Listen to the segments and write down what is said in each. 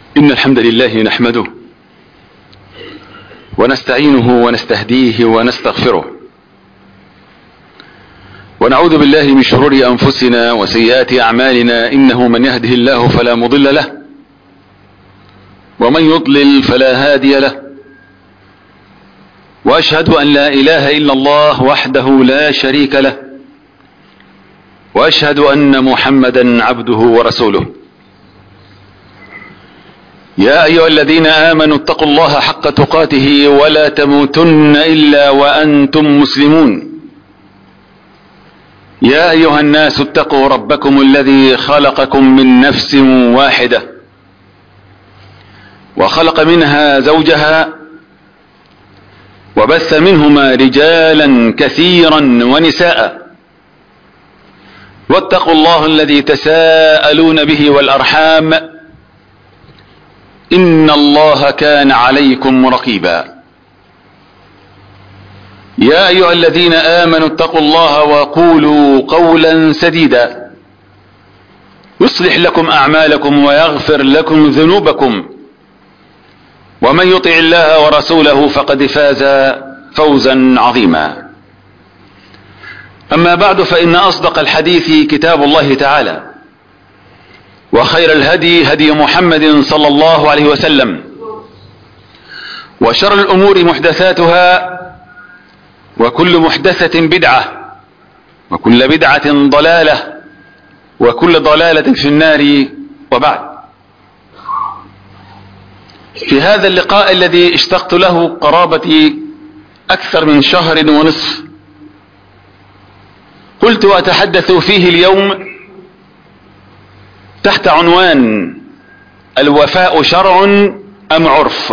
إن الحمد لله نحمده ونستعينه ونستهديه ونستغفره، ونعوذ بالله من شرور أنفسنا وسيئات أعمالنا. إنه من يهده الله فلا مضل له، ومن يضلل فلا هادي له، وأشهد أن لا إله إلا الله وحده لا شريك له، وأشهد أن محمدا عبده ورسوله. يا أيها الذين آمنوا اتقوا الله حق تقاته ولا تموتن إلا وأنتم مسلمون. يا أيها الناس اتقوا ربكم الذي خلقكم من نفس واحدة، وخلق منها زوجها، وبث منهما رجالا كثيرا ونساء. واتقوا الله الذي تساءلون به والأرحام، إن الله كان عليكم رقيبا. يا أيها الذين آمنوا اتقوا الله وقولوا قولا سديدا يصلح لكم أعمالكم ويغفر لكم ذنوبكم، ومن يطع الله ورسوله فقد فاز فوزا عظيما. أما بعد، فإن أصدق الحديث كتاب الله تعالى، وخير الهدي هدي محمد صلى الله عليه وسلم، وشر الأمور محدثاتها، وكل محدثة بدعة، وكل بدعة ضلالة، وكل ضلالة في النار. وبعد، في هذا اللقاء الذي اشتقت له قرابة أكثر من شهر ونصف، قلت أتحدث فيه اليوم تحت عنوان: الوفاء شرع أم عرف؟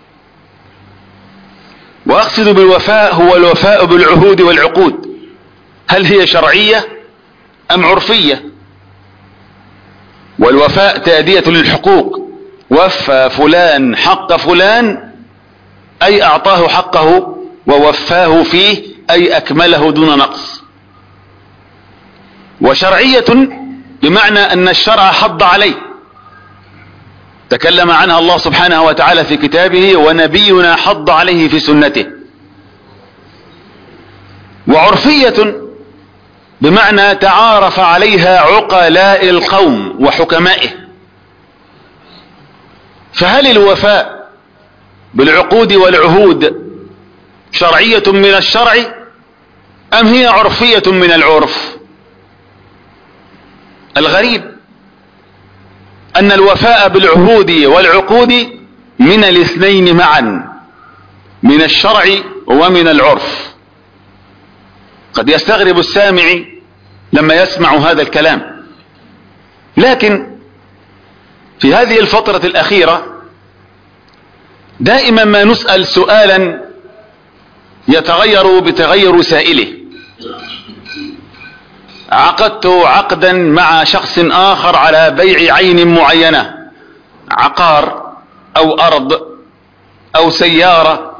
وأقصد بالوفاء هو الوفاء بالعهود والعقود، هل هي شرعية أم عرفية؟ والوفاء تأدية للحقوق، وفى فلان حق فلان أي أعطاه حقه ووفاه فيه أي أكمله دون نقص. وشرعية بمعنى أن الشرع حض عليه، تكلم عنها الله سبحانه وتعالى في كتابه، ونبينا حض عليه في سنته. وعرفية بمعنى تعارف عليها عقلاء القوم وحكمائه. فهل الوفاء بالعقود والعهود شرعية من الشرع أم هي عرفية من العرف؟ الغريب أن الوفاء بالعهود والعقود من الاثنين معا، من الشرع ومن العرف. قد يستغرب السامع لما يسمع هذا الكلام، لكن في هذه الفترة الأخيرة دائما ما نسأل سؤالا يتغير بتغير سائله. عقدت عقدا مع شخص آخر على بيع عين معينة، عقار أو أرض أو سيارة،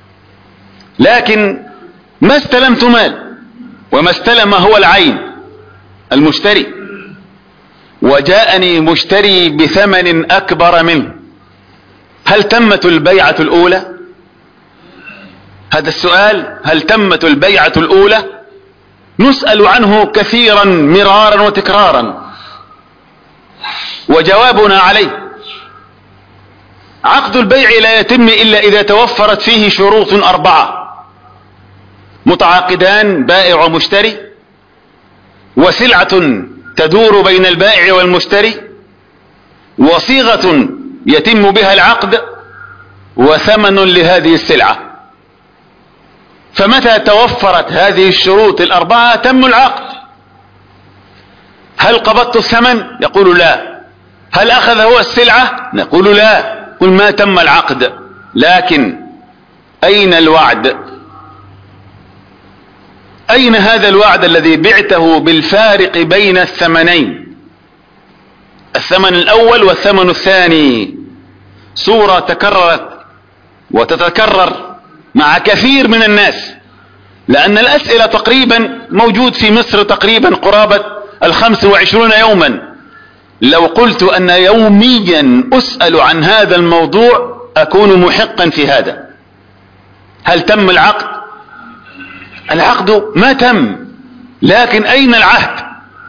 لكن ما استلمت مال، وما استلم هو العين المشتري، وجاءني مشتري بثمن أكبر منه. هل تمت البيعة الأولى؟ هذا السؤال، هل تمت البيعة الأولى؟ نسأل عنه كثيرا مرارا وتكرارا، وجوابنا عليه: عقد البيع لا يتم إلا إذا توفرت فيه شروط 4: متعاقدان بائع ومشتري، وسلعة تدور بين البائع والمشتري، وصيغة يتم بها العقد، وثمن لهذه السلعة. فمتى توفرت هذه الشروط 4 تم العقد. هل قبضت الثمن؟ يقول لا. هل أخذ هو السلعة؟ نقول لا. قل ما تم العقد. لكن أين الوعد؟ أين هذا الوعد الذي بعته بالفارق بين الثمنين، الثمن الأول والثمن الثاني؟ صورة تكررت وتتكرر مع كثير من الناس، لأن الأسئلة تقريبا موجود في مصر تقريبا قرابة 25 يوما لو قلت أن يوميا أسأل عن هذا الموضوع أكون محقا في هذا. هل تم العقد؟ العقد ما تم، لكن أين العهد؟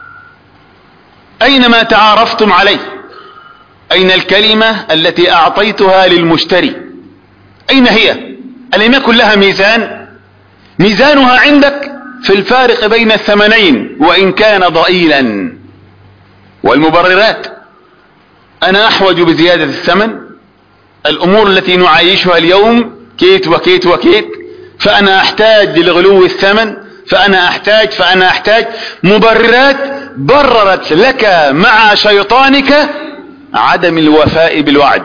أين ما تعارفتم عليه؟ أين الكلمة التي أعطيتها للمشتري؟ أين هي؟ ألم يكن لها ميزان؟ ميزانها عندك في الفارق بين الثمنين وإن كان ضئيلا. والمبررات: أنا أحوج بزيادة الثمن، الأمور التي نعايشها اليوم كيت وكيت وكيت، فأنا أحتاج لغلو الثمن، فأنا أحتاج مبررات بررت لك مع شيطانك عدم الوفاء بالوعد.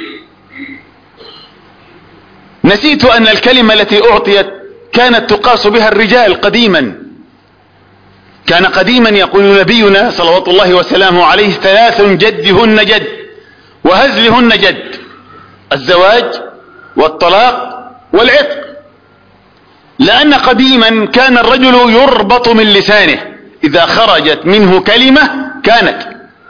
نسيت أن الكلمة التي أعطيت كانت تقاس بها الرجال قديما. كان قديما يقول نبينا صلوات الله وسلامه عليه: 3 جدهن جد وهزلهن جد: الزواج والطلاق والعتق. لأن قديما كان الرجل يربط من لسانه، إذا خرجت منه كلمة كانت.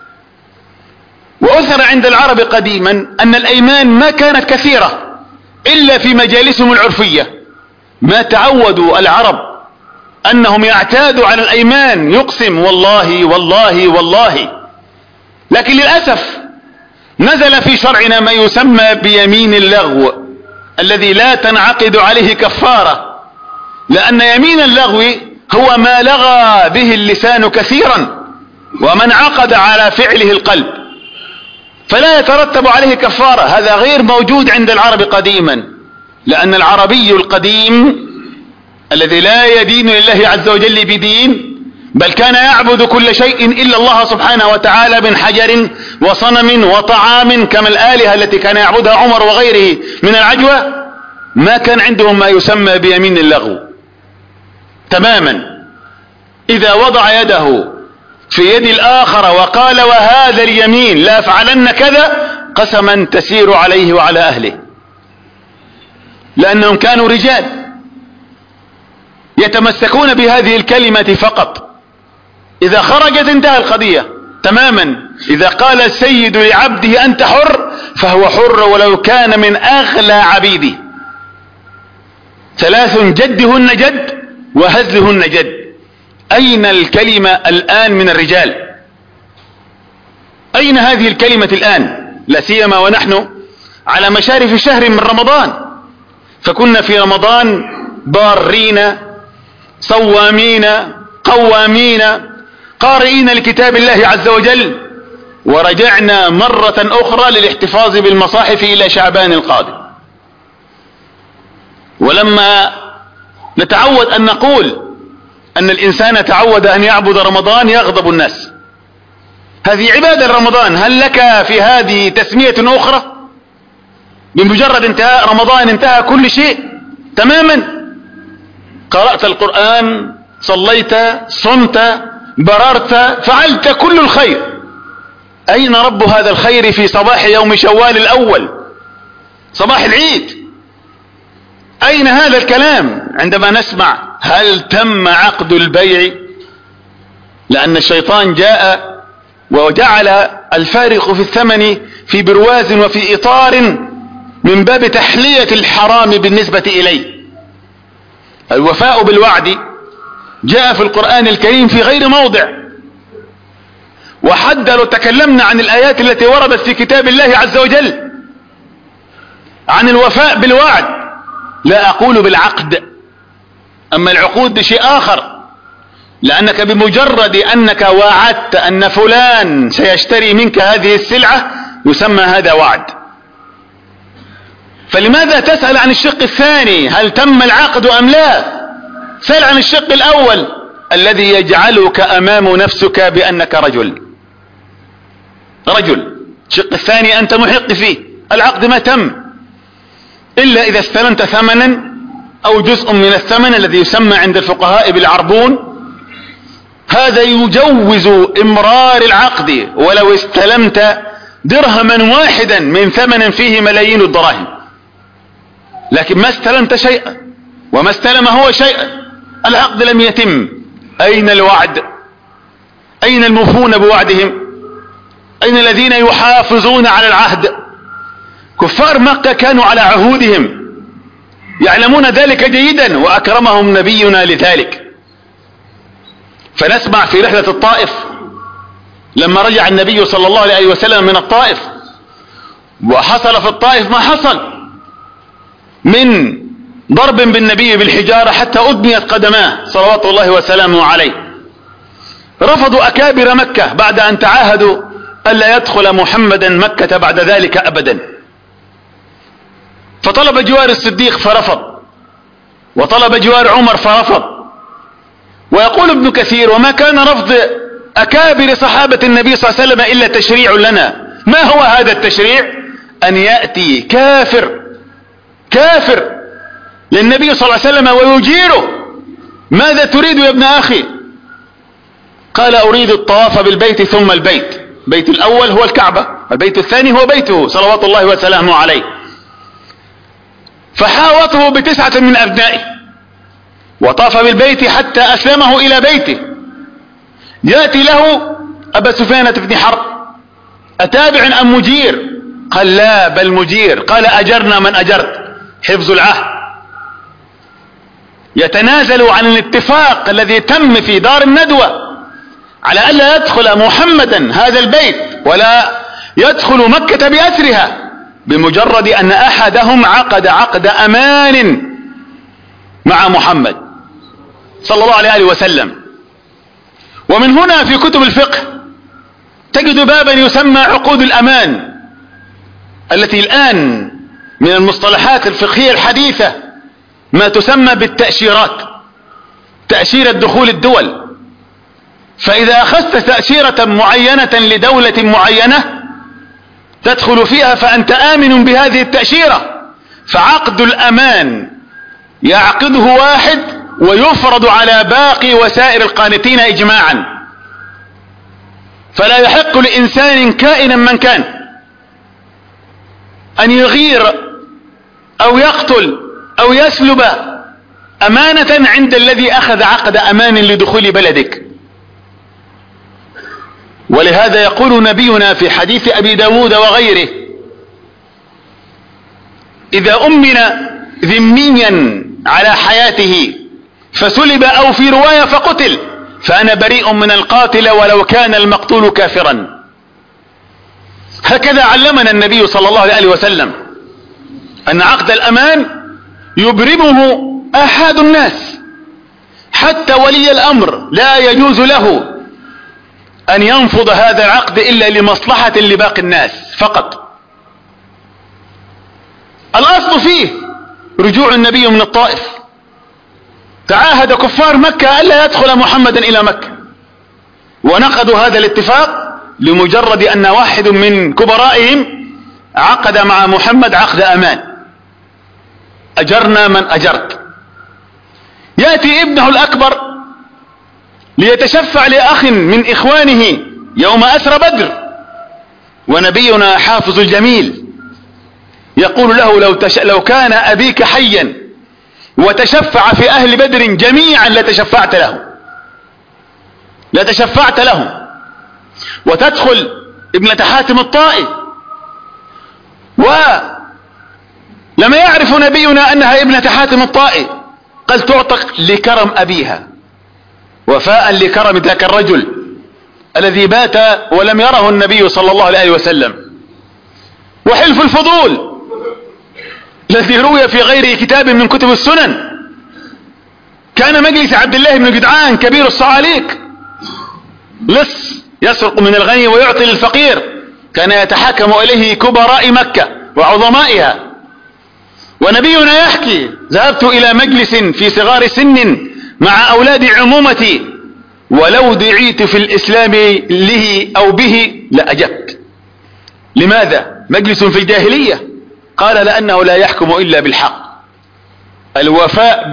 وأثر عند العرب قديما أن الأيمان ما كانت كثيرة إلا في مجالسهم العرفية. ما تعودوا العرب أنهم يعتادوا على الأيمان، يقسم والله والله والله. لكن للأسف نزل في شرعنا ما يسمى بيمين اللغو، الذي لا تنعقد عليه كفارة، لأن يمين اللغو هو ما لغى به اللسان كثيرا ومن عقد على فعله القلب، فلا يترتب عليه كفارة. هذا غير موجود عند العرب قديما، لأن العربي القديم الذي لا يدين لله عز وجل بدين، بل كان يعبد كل شيء إلا الله سبحانه وتعالى من حجر وصنم وطعام، كما الآلهة التي كان يعبدها عمر وغيره من العجوة، ما كان عندهم ما يسمى بيمين اللغو تماما. إذا وضع يده في يد الآخر وقال: وهذا اليمين لا أفعلن كذا، قسما تسير عليه وعلى أهله، لأنهم كانوا رجال يتمسكون بهذه الكلمة فقط. إذا خرجت انتهى القضية تماما. إذا قال السيد لعبده أنت حر، فهو حر ولو كان من أغلى عبيده. 3 جدهن جد وهزلهن جد. أين الكلمة الآن من الرجال؟ أين هذه الكلمة الآن؟ لا سيما ونحن على مشارف شهر من رمضان، فكنا في رمضان بارين صوامين قوامين قارئين لكتاب الله عز وجل، ورجعنا مرة أخرى للاحتفاظ بالمصاحف إلى شعبان القادم. ولما نتعود أن نقول أن الإنسان تعود أن يعبد رمضان يغضب الناس. هذه عبادة رمضان، هل لك في هذه تسمية أخرى؟ بمجرد انتهاء رمضان انتهى كل شيء تماما. قرأت القرآن، صليت، صمت، بررت، فعلت كل الخير. أين رب هذا الخير في صباح يوم شوال الأول، صباح العيد؟ أين هذا الكلام عندما نسمع هل تم عقد البيع؟ لأن الشيطان جاء وجعل الفارق في الثمن في برواز وفي إطار من باب تحلية الحرام بالنسبة إليه. الوفاء بالوعد جاء في القرآن الكريم في غير موضع. وحتى لو تكلمنا عن الآيات التي وردت في كتاب الله عز وجل عن الوفاء بالوعد، لا أقول بالعقد، أما العقود بشيء آخر، لأنك بمجرد أنك وعدت أن فلان سيشتري منك هذه السلعة يسمى هذا وعد. فلماذا تسأل عن الشق الثاني هل تم العقد أم لا؟ سأل عن الشق الأول الذي يجعلك أمام نفسك بأنك رجل. الشق الثاني أنت محق فيه، العقد ما تم إلا إذا استلمت ثمنا أو جزء من الثمن الذي يسمى عند الفقهاء بالعربون. هذا يجوز إمرار العقد ولو استلمت درهما واحدا من ثمن فيه ملايين الدراهم، لكن ما استلمت شيئا وما استلم هو شيئا، العقد لم يتم. أين الوعد؟ أين الموفون بوعدهم؟ أين الذين يحافظون على العهد؟ كفار مكة كانوا على عهودهم، يعلمون ذلك جيدا، وأكرمهم نبينا لذلك. فنسمع في رحلة الطائف لما رجع النبي صلى الله عليه وسلم من الطائف، وحصل في الطائف ما حصل من ضرب بالنبي بالحجارة حتى أدميت قدماه صلوات الله وسلامه عليه. رفضوا أكابر مكة بعد أن تعاهدوا ألا يدخل محمدا مكة بعد ذلك أبدا. فطلب جوار الصديق فرفض، وطلب جوار عمر فرفض. ويقول ابن كثير: وما كان رفض أكابر صحابة النبي صلى الله عليه وسلم إلا تشريع لنا. ما هو هذا التشريع؟ أن يأتي كافر للنبي صلى الله عليه وسلم ويجيره: ماذا تريد يا ابن أخي؟ قال: أريد الطواف بالبيت ثم البيت. البيت الأول هو الكعبة، البيت الثاني هو بيته صلوات الله وسلامه عليه. فحاوطه ب9 من أبنائه، وطاف بالبيت حتى أسلمه إلى بيته. يأتي له أبا سفيان بن حرب: أتابع أم مجير؟ قال: لا بل مجير. قال: أجرنا من أجرت، حفظ العهد. يتنازل عن الاتفاق الذي تم في دار الندوة على ألا يدخل محمدا هذا البيت ولا يدخل مكة بأسرها، بمجرد أن أحدهم عقد أمان مع محمد صلى الله عليه وسلم. ومن هنا في كتب الفقه تجد بابا يسمى عقود الأمان، التي الآن من المصطلحات الفقهية الحديثة ما تسمى بالتأشيرات، تأشيرة دخول الدول. فإذا أخذت تأشيرة معينة لدولة معينة تدخل فيها فأنت آمن بهذه التأشيرة. فعقد الأمان يعقده واحد ويفرض على باقي وسائر القانتين إجماعا. فلا يحق لإنسان كائنا من كان أن يغير أو يقتل أو يسلب أمانة عند الذي أخذ عقد أمان لدخول بلدك. ولهذا يقول نبينا في حديث أبي داود وغيره: إذا أمن ذميا على حياته فسلب أو في رواية فقتل فأنا بريء من القاتل ولو كان المقتول كافرا. هكذا علمنا النبي صلى الله عليه وسلم أن عقد الأمان يبرمه أحد الناس، حتى ولي الأمر لا يجوز له أن ينفض هذا العقد إلا لمصلحة لباقي الناس فقط. الأصل فيه رجوع النبي من الطائف، تعاهد كفار مكة ألا يدخل محمدا إلى مكة، ونقضوا هذا الاتفاق لمجرد أن واحد من كبرائهم عقد مع محمد عقد أمان: أجرنا من أجرت. يأتي ابنه الأكبر ليتشفع لأخ من إخوانه يوم أسر بدر، ونبينا حافظ الجميل يقول له: لو كان أبيك حيا وتشفع في أهل بدر جميعا لتشفعت لهم. وتدخل ابنة حاتم الطائي، ولما يعرف نبينا أنها ابنة حاتم الطائي قال: تعتق لكرم أبيها، وفاء لكرم ذاك الرجل الذي بات ولم يره النبي صلى الله عليه وسلم. وحلف الفضول الذي روي في غير كتاب من كتب السنن، كان مجلس عبد الله بن جدعان كبير الصعاليك لص يسرق من الغني ويعطي للفقير، كان يتحاكم إليه كبراء مكة وعظمائها. ونبينا يحكي: ذهبت إلى مجلس في صغار سن مع أولاد عمومتي، ولو دعيت في الإسلام له أو به لأجبت. لماذا؟ مجلس في الجاهلية. قال: لأنه لا يحكم إلا بالحق. الوفاء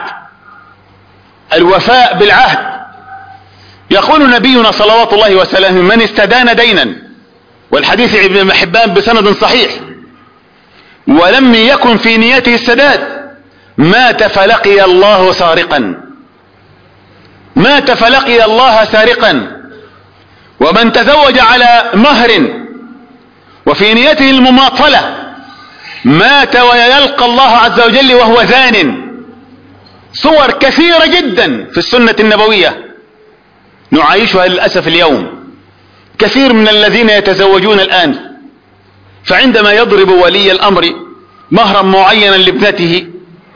بالعهد. يقول نبينا صلوات الله وسلامه: من استدان دينا، والحديث ابن حبان بسند صحيح، ولم يكن في نيته السداد، مات فلقي الله سارقا. ومن تزوج على مهر وفي نيته المماطلة مات ويلقى الله عز وجل وهو زان. صور كثيرة جدا في السنة النبوية نعايشها للأسف اليوم. كثير من الذين يتزوجون الآن فعندما يضرب ولي الأمر مهرا معينا لابنته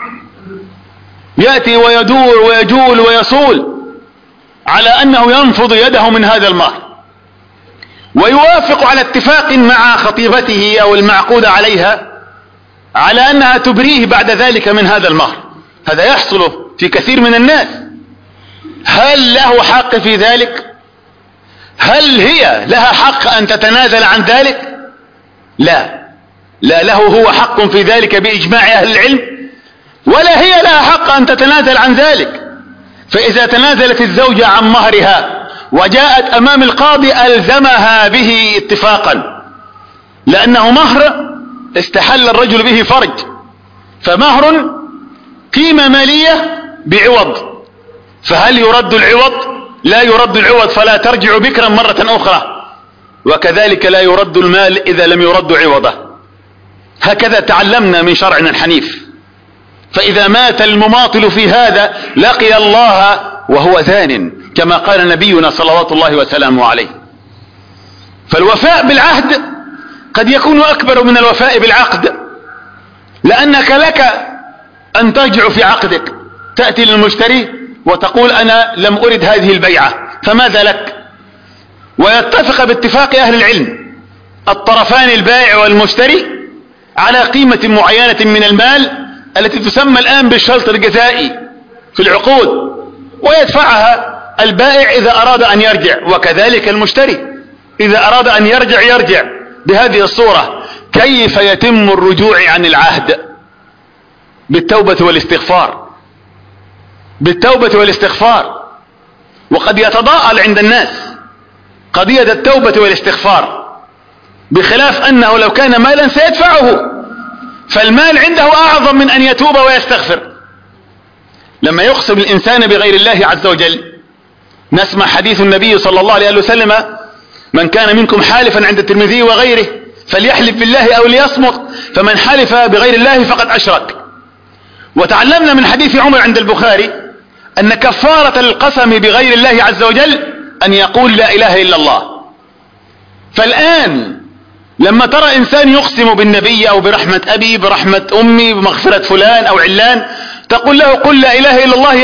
يأتي ويدور ويجول ويصول على أنه ينفض يده من هذا المهر، ويوافق على اتفاق مع خطيبته أو المعقود عليها على أنها تبريه بعد ذلك من هذا المهر. هذا يحصل في كثير من الناس. هل له حق في ذلك؟ هل هي لها حق أن تتنازل عن ذلك؟ لا له هو حق في ذلك بإجماع أهل العلم، ولا هي لها حق أن تتنازل عن ذلك. فإذا تنازلت الزوجة عن مهرها وجاءت أمام القاضي ألزمها به اتفاقا، لأنه مهر استحل الرجل به فرج، فمهر قيمة مالية بعوض، فهل يرد العوض؟ لا يرد العوض، فلا ترجع بكرا مرة أخرى. وكذلك لا يرد المال إذا لم يرد عوضه. هكذا تعلمنا من شرعنا الحنيف. فإذا مات المماطل في هذا لقي الله وهو زان، كما قال نبينا صلوات الله وسلامه عليه. فالوفاء بالعهد قد يكون أكبر من الوفاء بالعقد، لأنك لك أن ترجع في عقدك، تأتي للمشتري وتقول أنا لم أرد هذه البيعة، فماذا لك؟ ويتفق باتفاق أهل العلم الطرفان البائع والمشتري على قيمة معينة من المال التي تسمى الآن بالشرط الجزائي في العقود، ويدفعها البائع إذا أراد أن يرجع، وكذلك المشتري إذا أراد أن يرجع بهذه الصورة. كيف يتم الرجوع عن العهد؟ بالتوبة والاستغفار. وقد يتضاءل عند الناس قضية التوبة والاستغفار، بخلاف أنه لو كان مالا سيدفعه، فالمال عنده أعظم من أن يتوب ويستغفر. لما يقسم الإنسان بغير الله عز وجل، نسمع حديث النبي صلى الله عليه وسلم: من كان منكم حالفا عند الترمذي وغيره فليحلف بالله أو ليصمت، فمن حلف بغير الله فقد أشرك. وتعلمنا من حديث عمر عند البخاري أن كفارة القسم بغير الله عز وجل أن يقول لا إله إلا الله. فالآن لما ترى إنسان يقسم بالنبي أو برحمة أبي، برحمة أمي، بمغفرة فلان أو علان، تقول له قل لا إله إلا الله،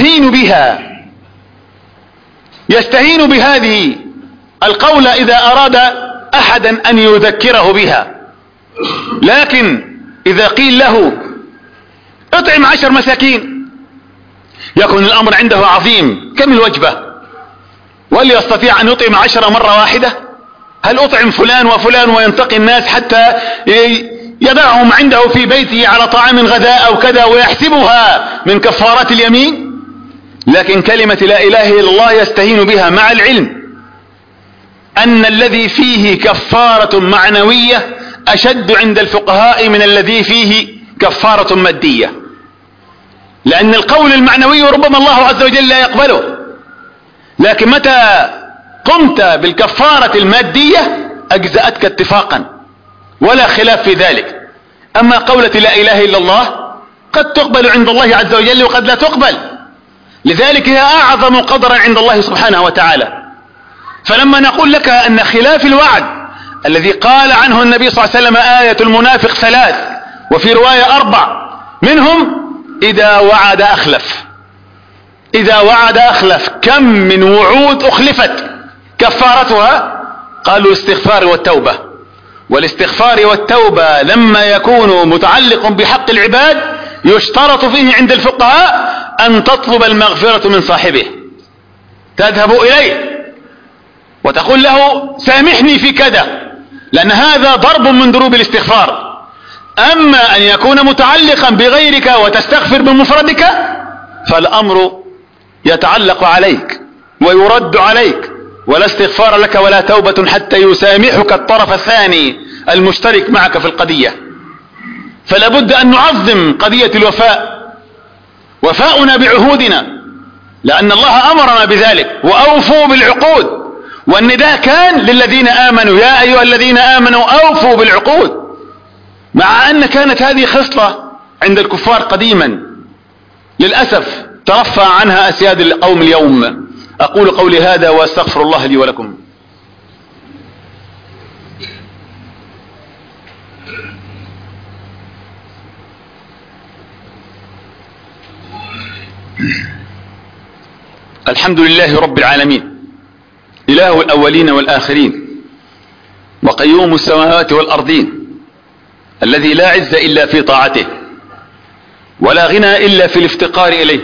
يستهين بهذه القول إذا أراد أحدا أن يذكره بها. لكن إذا قيل له اطعم 10 مساكين يكون الأمر عنده عظيم، كم الوجبة؟ وهل يستطيع أن يطعم 10 مرة واحدة؟ هل أطعم فلان وفلان وينتقي الناس حتى يدعهم عنده في بيته على طعام غذاء أو كذا ويحسبها من كفارات اليمين؟ لكن كلمة لا إله إلا الله يستهين بها، مع العلم أن الذي فيه كفارة معنوية أشد عند الفقهاء من الذي فيه كفارة مادية، لأن القول المعنوي ربما الله عز وجل لا يقبله، لكن متى قمت بالكفارة المادية أجزأتك اتفاقا ولا خلاف في ذلك. أما قولة لا إله إلا الله قد تقبل عند الله عز وجل وقد لا تقبل، لذلك هي أعظم قدرا عند الله سبحانه وتعالى. فلما نقول لك أن خلاف الوعد الذي قال عنه النبي صلى الله عليه وسلم آية المنافق 3 وفي رواية 4، منهم إذا وعد أخلف. كم من وعود أخلفت كفارتها؟ قالوا الاستغفار والتوبة. والاستغفار والتوبة لما يكون متعلق بحق العباد يشترط فيه عند الفقهاء أن تطلب المغفرة من صاحبه، تذهب إليه وتقول له سامحني في كذا، لأن هذا ضرب من ضروب الاستغفار. أما أن يكون متعلقا بغيرك وتستغفر بمفردك فالأمر يتعلق عليك ويرد عليك، ولا استغفار لك ولا توبة حتى يسامحك الطرف الثاني المشترك معك في القضية. فلا بد أن نعظم قضية الوفاء، وفاؤنا بعهودنا، لأن الله أمرنا بذلك: وأوفوا بالعقود. والنداء كان للذين آمنوا يا أيها الذين آمنوا أوفوا بالعقود، مع أن كانت هذه خصلة عند الكفار قديما للأسف ترفع عنها أسياد القوم اليوم. أقول قولي هذا وأستغفر الله لي ولكم. الحمد لله رب العالمين، إله الأولين والآخرين، وقيوم السماوات والأرضين، الذي لا عز إلا في طاعته، ولا غنى إلا في الافتقار إليه.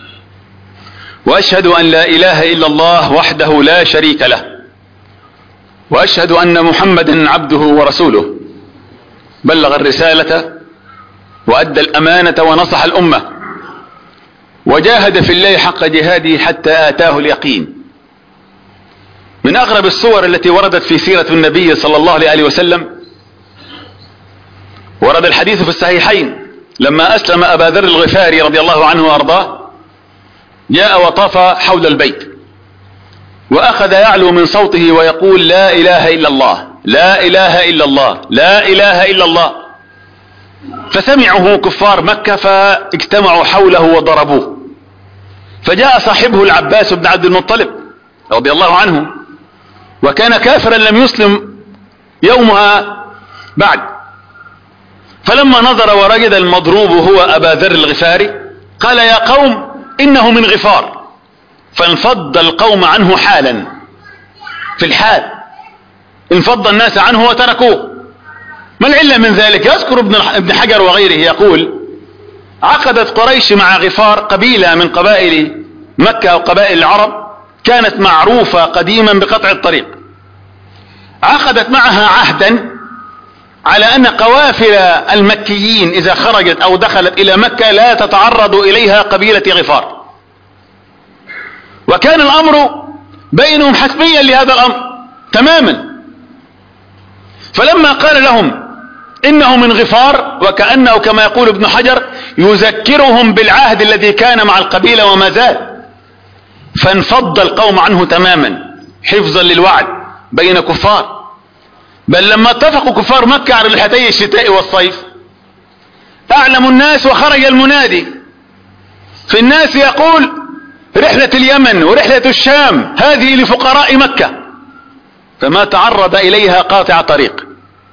وأشهد أن لا إله إلا الله وحده لا شريك له، وأشهد أن محمدا عبده ورسوله، بلغ الرسالة وأدى الأمانة ونصح الأمة، وجاهد في الله حق جهاده حتى آتاه اليقين. من أغرب الصور التي وردت في سيرة النبي صلى الله عليه وسلم ورد الحديث في الصحيحين لما أسلم أبا ذر الغفاري رضي الله عنه وأرضاه، جاء وطاف حول البيت وأخذ يعلو من صوته ويقول لا إله إلا الله، لا إله إلا الله، لا إله إلا الله. فسمعه كفار مكة فاجتمعوا حوله وضربوه، فجاء صاحبه العباس بن عبد المطلب رضي الله عنه، وكان كافرا لم يسلم يومها بعد، فلما نظر ورجد المضروب هو أبا ذر الغفاري قال يا قوم إنه من غفار، فانفض القوم عنه حالا، في الحال انفض الناس عنه وتركوه. ما العلة من ذلك؟ يذكر ابن حجر وغيره يقول عقدت قريش مع غفار قبيلة من قبائل مكة وقبائل العرب كانت معروفة قديما بقطع الطريق، عقدت معها عهدا على أن قوافل المكيين إذا خرجت أو دخلت إلى مكة لا تتعرض إليها قبيلة غفار، وكان الأمر بينهم حتميا لهذا الأمر تماما. فلما قال لهم إنه من غفار، وكأنه كما يقول ابن حجر يذكرهم بالعهد الذي كان مع القبيلة وما زال، فانفض القوم عنه تماما حفظا للوعد بين كفار. بل لما اتفقوا كفار مكة على رحلتي الشتاء والصيف أعلم الناس وخرج المنادي في الناس يقول رحلة اليمن ورحلة الشام هذه لفقراء مكة، فما تعرض إليها قاطع طريق،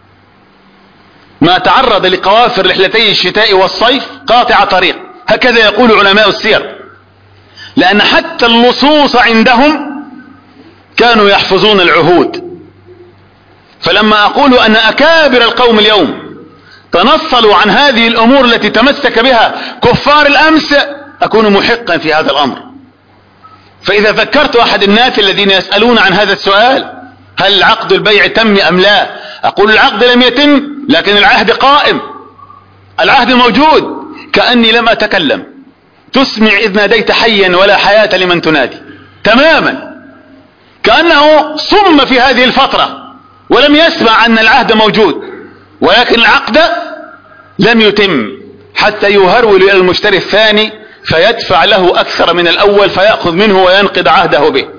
ما تعرض لقوافر رحلتي الشتاء والصيف قاطع طريق، هكذا يقول علماء السير، لأن حتى اللصوص عندهم كانوا يحفظون العهود. فلما أقول أن أكابر القوم اليوم تنصلوا عن هذه الأمور التي تمسك بها كفار الأمس أكون محقا في هذا الأمر. فإذا ذكرت أحد الناس الذين يسألون عن هذا السؤال هل عقد البيع تم أم لا، أقول العقد لم يتم لكن العهد قائم، العهد موجود، كأني لم أتكلم، تسمع إذ ناديت حيا ولا حياة لمن تنادي، تماما كأنه صم في هذه الفترة ولم يسمع أن العهد موجود، ولكن العقد لم يتم حتى يهرول إلى المشتري الثاني فيدفع له أكثر من الأول فيأخذ منه وينقض عهده به.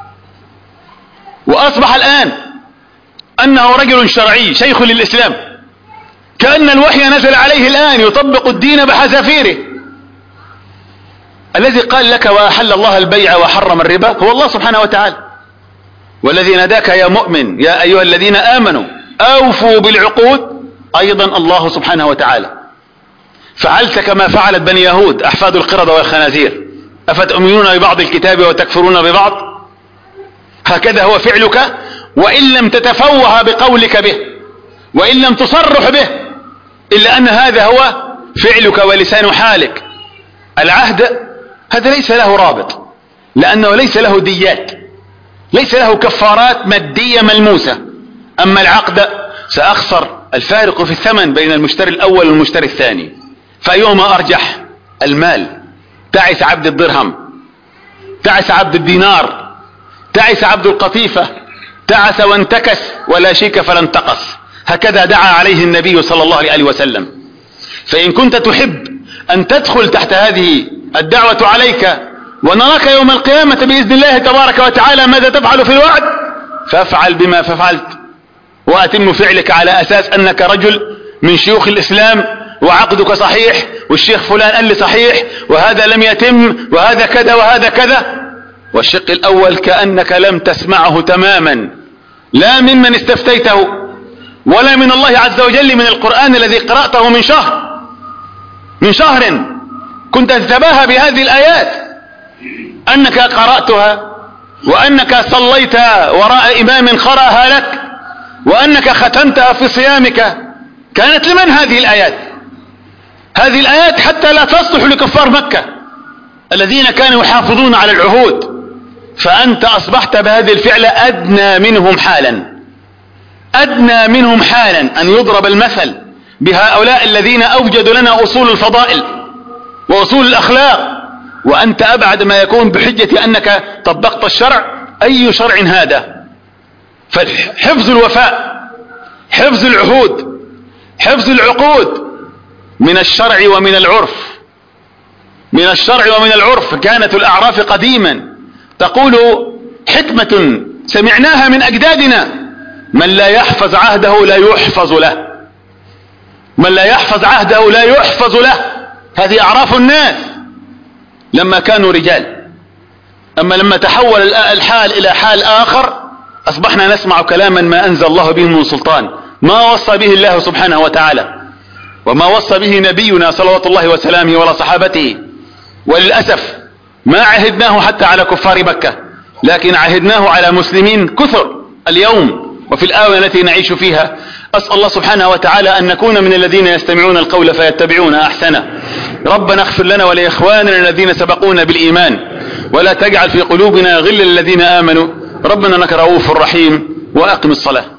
وأصبح الآن أنه رجل شرعي شيخ للإسلام، كأن الوحي نزل عليه الآن يطبق الدين بحذافيره. الذي قال لك وأحل الله البيع وحرم الربا هو الله سبحانه وتعالى، والذي ناداك يا مؤمن يا أيها الذين آمنوا أوفوا بالعقود أيضا الله سبحانه وتعالى. فعلت كما فعلت بني يهود أحفاد القردة والخنازير، أفتؤمنون ببعض الكتاب وتكفرون ببعض، هكذا هو فعلك وإن لم تتفوه بقولك به وإن لم تصرح به، إلا أن هذا هو فعلك ولسان حالك. العهد هذا ليس له رابط، لأنه ليس له ديات، ليس له كفارات مادية ملموسة. أما العقد سأخسر الفارق في الثمن بين المشتري الأول والمشتري الثاني، فأيهما أرجح؟ المال. تعس عبد الدرهم، تعس عبد الدينار، تعس عبد القطيفة، تعس وانتكس ولا شيك فلا انتقص، هكذا دعا عليه النبي صلى الله عليه وسلم. فإن كنت تحب أن تدخل تحت هذه الدعوة عليك ونراك يوم القيامة بإذن الله تبارك وتعالى ماذا تفعل في الوعد، فافعل بما فعلت وأتم فعلك على أساس أنك رجل من شيوخ الإسلام وعقدك صحيح والشيخ فلان قال لي صحيح وهذا لم يتم وهذا كذا وهذا كذا. والشق الأول كأنك لم تسمعه تماما، لا ممن استفتيته ولا من الله عز وجل، من القرآن الذي قرأته من شهر كنت تتباهى بهذه الآيات أنك قرأتها وأنك صليت وراء إمام قرأها لك وأنك ختمتها في صيامك. كانت لمن هذه الآيات؟ هذه الآيات حتى لا تصلح لكفار مكة الذين كانوا يحافظون على العهود، فأنت أصبحت بهذه الفعلة أدنى منهم حالا، أدنى منهم حالا أن يضرب المثل بهؤلاء الذين أوجدوا لنا أصول الفضائل وأصول الأخلاق، وأنت أبعد ما يكون بحجة أنك طبقت الشرع. أي شرع هذا؟ فحفظ الوفاء، حفظ العهود، حفظ العقود من الشرع ومن العرف، من الشرع ومن العرف. كانت الأعراف قديما تقول حكمة سمعناها من أجدادنا: من لا يحفظ عهده لا يحفظ له، من لا يحفظ عهده لا يحفظ له. هذه أعراف الناس لما كانوا رجال. أما لما تحول الحال إلى حال آخر أصبحنا نسمع كلاما ما أنزل الله به من سلطان، ما وصى به الله سبحانه وتعالى وما وصى به نبينا صلوات الله وسلامه ولا صحابته. وللأسف ما عهدناه حتى على كفار مكة، لكن عهدناه على مسلمين كثر اليوم وفي الآونة التي نعيش فيها. أسأل الله سبحانه وتعالى أن نكون من الذين يستمعون القول فيتبعون أحسنه. ربنا اغفر لنا ولإخواننا الذين سبقونا بالإيمان ولا تجعل في قلوبنا غلا للذين آمنوا. ربنا إنك رؤوف رحيم. وأقم الصلاة.